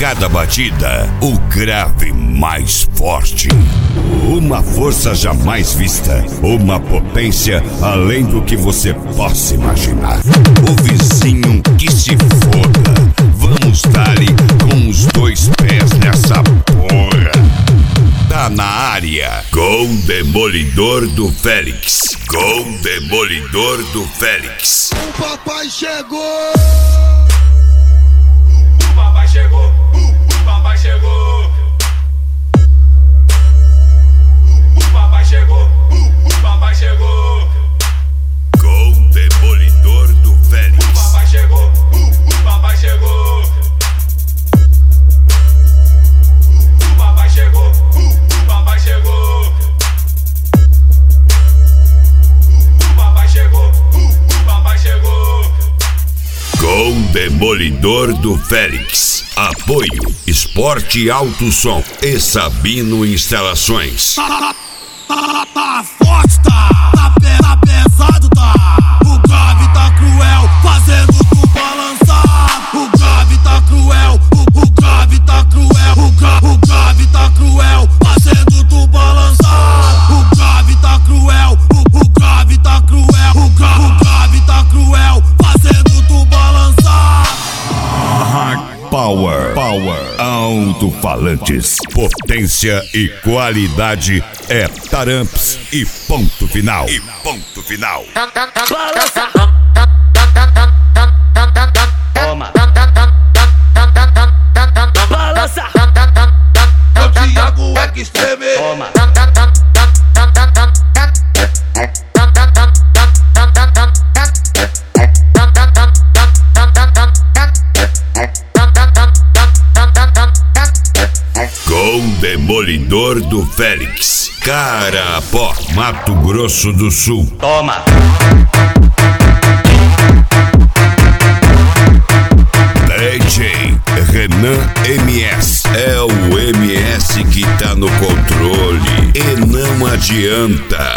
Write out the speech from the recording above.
cada batida, o grave mais forte. Uma força jamais vista, uma potência além do que você possa imaginar. O vizinho que se foda. Vamos dar-lhe com os dois pés nessa porra. Tá na área, com o Demolidor do Félix. Com o Demolidor do Félix. O papai chegou! O papai chegou! O papai chegou! O papai chegou! O papai chegou! Com o Demolidor do Félix. O papai chegou! O papai chegou! O papai chegou! O papai chegou! O papai chegou! O papai chegou! Com o Demolidor do Félix. Apoio Esporte Alto Som e Sabino Instalações. Tá forte, tá pesado, tá. O grave tá cruel, fazendo tu balançar. O grave tá cruel, o grave tá cruel. O grave tá cruel, fazendo tu balançar. O grave tá cruel, o grave tá cruel. O grave tá cruel, fazendo tu balançar. Power, alto-falantes, potência e qualidade é Taramps e ponto final. Balança. Toma. Balança. É o Thiago Extreme. Toma. Com o Demolidor do Félix. Carapó, Mato Grosso do Sul. Toma. DJ Renan MS. É o MS que tá no controle e não adianta.